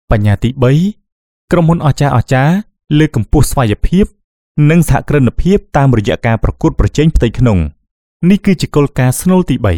បញ្ញាទី3ក្រុមហ៊ុនអស្ចារ្យលើកកម្ពស់ស្វ័យភាពនិងសហគ្រិនភាពតាមរយៈការប្រកួតប្រជែងផ្ទៃក្នុងនេះគឺជាគោលការណ៍ស្នូលទី3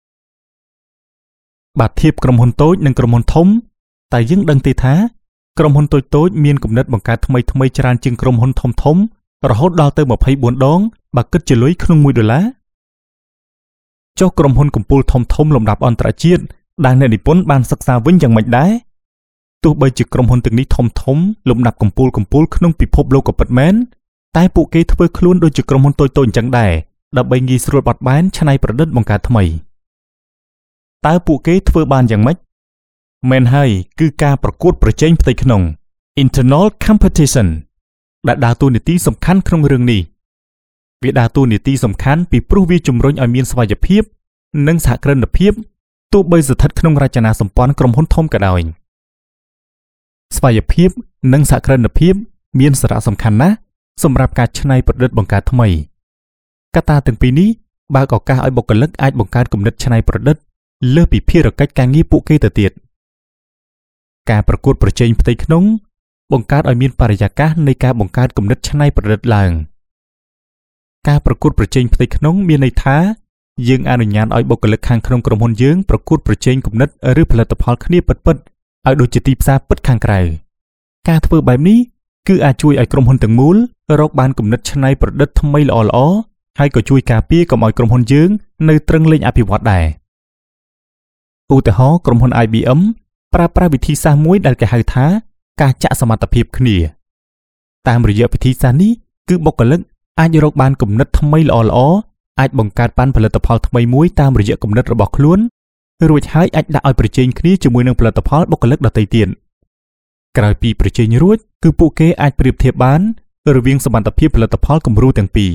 បាទធៀបក្រុមហ៊ុនតូចនិងក្រុមហ៊ុនធំតែយើងដឹងទេថាក្រុមហ៊ុនតូចមានគំនិតបង្កើតថ្មីច្រើនជាងក្រុមហ៊ុនធំរហូតដល់ទៅ24ដងបើគិតជាលុយក្នុង$1ចុះក្រុមហ៊ុនកំពូលធំលំដាប់អន្តរជាតិដែលអ្នកនិពន្ធបានសិក្សាវិញយ៉ាងម៉េចដែរទោះបីជាក្រុមហ៊ុនទាំងនេះធំលំដាប់កំពូលក្នុងពិភពលោកក៏ពិតមែនតែពួកគេធ្វើខ្លួនដូចជាក្រុមហ៊ុនតូចអញ្ចឹងដែរដើម្បីងាយស្រួលបត់បែនច្នៃប្រឌិតបង្កើតថ្មីតើពួកគេធ្វើបានយ៉ាងម៉េចមែនហើយគឺការប្រកួតប្រជែងផ្ទៃក្នុង internal competition ដែលដើរតួនាទីសំខាន់ក្នុងរឿងនេះវាដើរតួនាទីសំខាន់ពីព្រោះវាជំរុញឲ្យមានស្វ័យភាពនិងសហគ្រិនភាពទោះបីស្ថិតក្នុងរចនាសម្ព័ន្ធក្រុមហ៊ុនធំក៏ដោយស្វ័យភាពនិងសហគ្រិនភាពមានសារៈសំខាន់ណាស់សម្រាប់ការច្នៃប្រឌិតបង្កើតថ្មីកត្តាទាំងពីរនេះបើកឱកាសឲ្យបុគ្គលិកអាចបង្កើតគំនិតច្នៃប្រឌិតលើសពីភារកិច្ចការងារពួកគេទៅទៀតការប្រកួតប្រជែងផ្ទៃក្នុងបង្កើតឲ្យមានបរិយាកាសនៃការបង្កើតគំនិតច្នៃប្រឌិតឡើងការប្រកួតប្រជែងផ្ទៃក្នុងមានន័យថាយើងអនុញ្ញាតឲ្យបុគ្គលិកខាងក្នុងក្រុមហ៊ុនយើងប្រកួតប្រជែងគំនិតឬផលិតផលគ្នាពិតៗឲ្យដូចជាទីផ្សារពិតខាងក្រៅការធ្វើបែបនេះគឺអាចជួយឲ្យក្រុមហ៊ុនទាំងមូលរកបានគំនិតច្នៃប្រឌិតថ្មីល្អហើយក៏ជួយការពារកុំឲ្យក្រុមហ៊ុនយើងនៅទ្រឹងលែងអភិវឌ្ឍដែរឧទាហរណ៍ក្រុមហ៊ុន IBM ប្រើប្រាស់វិធីសាស្ត្រមួយដែលគេហៅថាការចាក់សមត្ថភាពគ្នាតាមរយៈវិធីសាស្ត្រនេះគឺបុគ្គលិកអាចរកបានគំនិតថ្មីល្អអាចបង្កើតបានផលិតផលថ្មីមួយតាមរយៈគំនិតរបស់ខ្លួនរួចហើយអាចដាក់ឲ្យប្រជែងគ្នាជាមួយនឹងផលិតផលបុគ្គលិកដទៃទៀតក្រោយពីប្រជែងរួចគឺពួកគេអាចប្រៀបធៀបបានរវាងសមត្ថភាពផលិតផលគំរូទាំងពីរ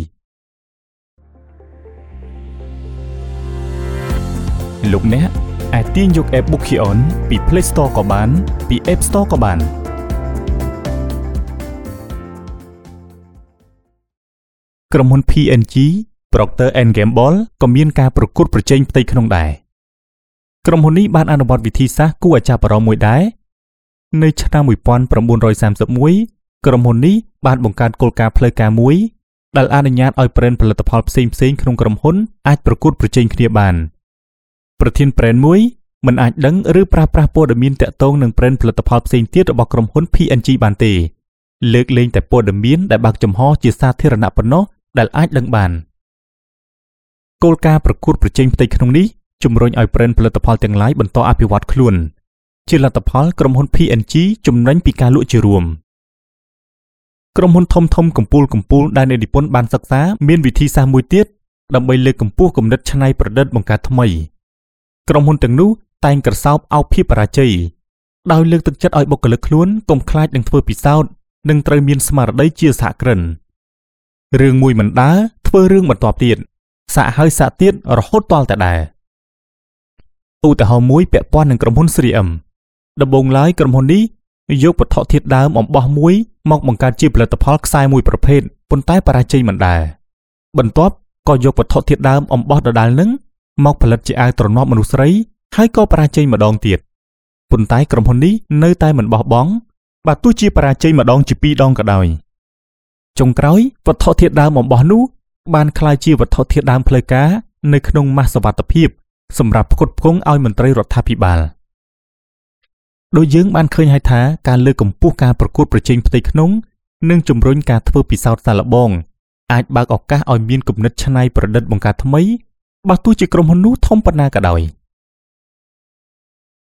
លោកអ្នកអាចទាញយក App Bookion ពី Play Store ក៏បានពី App Store ក៏បានក្រុមហ៊ុន P&G Procter & Gamble ក៏មានការប្រកួតប្រជែងផ្ទៃក្នុងដែរក្រុមហ៊ុននេះបានអនុវត្តវិធីសាស្ត្រគួរឲ្យចាប់អារម្មណ៍មួយដែរនៅឆ្នាំ1931ក្រុមហ៊ុននេះបានបង្កើតគោលការណ៍ផ្លូវការមួយដែលអនុញ្ញាតឲ្យប្រេនផលិតផលផ្សេងៗក្នុងក្រុមហ៊ុនអាចប្រកួតប្រជែងគ្នាបានប្រធានប្រេនមួយមិនអាចដឹងឬប្រើប្រាស់ព័ត៌មានទាក់ទងនឹងប្រេនផលិតផលផ្សេងទៀតរបស់ក្រុមហ៊ុន P&G បានទេលើកលែងតែព័ត៌មានដែលបើកចំហជាសាធារណៈប៉ុណ្ណោះដែលអាចដឹងបានគោលការណ៍ប្រកួតប្រជែងផ្ទៃក្នុងនេះជំរុញឲ្យប្រេនផលិតផលទាំងឡាយបន្តអភិវឌ្ឍខ្លួនជាលទ្ធផលក្រុមហ៊ុន P&G ចំណេញពីការលក់ជារួមក្រុមហ៊ុនធំកំពូលដែលអ្នកនិពន្ធបានសិក្សាមានវិធីសាស្ត្រមួយទៀតដើម្បីលើកកម្ពស់គំនិតច្នៃប្រឌិតបង្កើតថ្មីក្រុមហ៊ុនទាំងនោះតែងក្រសោបអោបភាពបរាជ័យដោយលើកទឹកចិត្តឲ្យបុគ្គលិកខ្លួនកុំខ្លាចនឹងធ្វើពិសោធន៍និងត្រូវមានស្មារតីជាសហគ្រិនរឿងមួយមិនដើរធ្វើរឿងបន្ទាប់ទៀតសាកហើយសាកទៀតរហូតទាល់តែដែរឧទាហរណ៍មួយពាក់ព័ន្ធនឹងក្រុមហ៊ុន 3M ដំបូងឡើយក្រុមហ៊ុននេះយកវត្ថុធាតុដើមអំបោះមួយមកបង្កើតជាផលិតផលខ្សែមួយប្រភេទប៉ុន្តែបរាជ័យមិនដែរបន្ទាប់ក៏យកវត្ថុធាតុដើមអំបោះដដែលនឹងមកផលិតជាអាវទ្រនាប់មនុស្សស្រីហើយក៏បរាជ័យម្ដងទៀតប៉ុន្តែក្រុមហ៊ុននេះនៅតែមិនបោះបង់បើទោះជាបរាជ័យម្ដងជា2ដងក៏ដោយចុងក្រោយវត្ថុធាតុដើមអំបោះនោះបានក្លាយជាវត្ថុធាតុដើមផ្លូវការនៅក្នុងម៉ាសសុវត្ថិភាពសម្រាប់ផ្គត់ផ្គង់ឲ្យមន្ត្រីរដ្ឋាភិបាលដោយយើងបានឃើញហើយថាការលើកកម្ពស់ការប្រកួតប្រជែងផ្ទៃក្នុងនិងជំរុញការធ្វើពិសោធន៍សាកល្បងអាចបើកឱកាសឲ្យមានគំនិតច្នៃប្រឌិតបង្កើតថ្មីបើទោះជាក្រុមហ៊ុននោះធំប៉ុណ្ណាក៏ដោយ